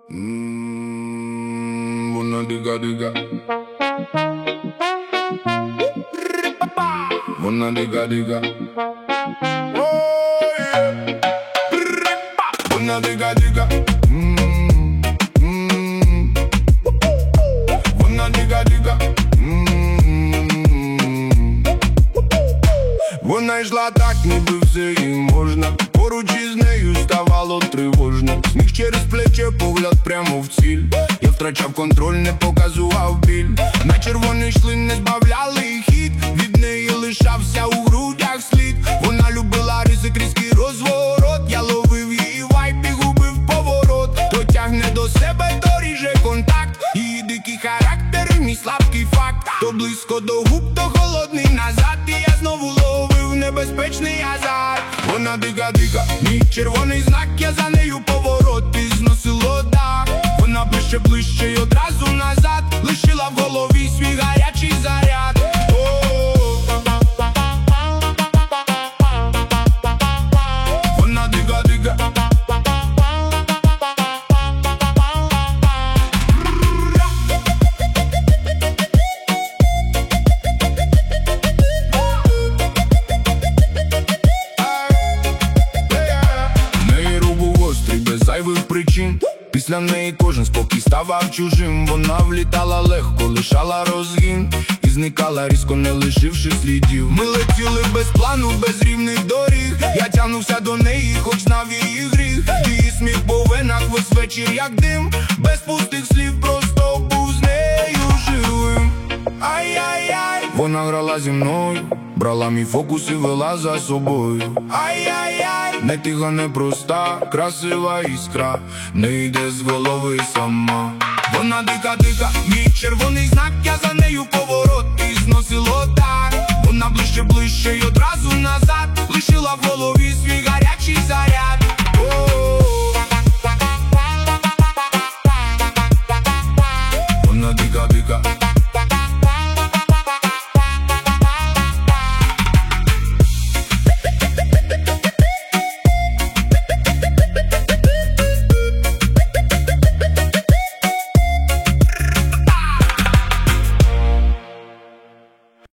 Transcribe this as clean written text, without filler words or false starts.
Вона дига-дига. Вона дига-дига. Вона дига-дига. Вона дига-дига. Вона йшла так, ніби все їй можна. Поруч із нею ставало тривожно. Сміх через плече, погляд прямо в ціль. Я втрачав контроль, не показував біль. На червоний йшли, не збавляли хід. Від неї лишався у грудях слід. Вона любила ризик, різкий розворот. Я ловив її вайб і губив поворот. То тягне до себе, то ріже контакт. Її дикий характер, мій слабкий факт. То близько до губ, то холодний назад. І я знову ловив небезпечний азарт. Вона дига-дига, мій червоний знак, я за нею поворот і зносило дах. Вона ближче й одразу назад. Лишила в голові свій гарячий заряд. Вона дига-дига. Зайвих причин. Після неї кожен спокій ставав чужим. Вона влітала легко, лишала розгін і зникала різко, не лишивши слідів. Ми летіли без плану, без рівних доріг. Я тягнувся до неї, хоч знав її гріх. Її сміх по венах весь вечір як дим. Без пустих слів, просто був з нею живим. Ай-яй-яй. Вона грала зі мною, брала мій фокус і вела за собою. Ай-яй-яй. Не тиха, не проста, красива іскра, не йде з голови сама. Вона дика-дика, мій червоний знак, я за нею поворот і зносило так. Вона ближче й одразу назад. Лишила в голові свій гарячий заряд.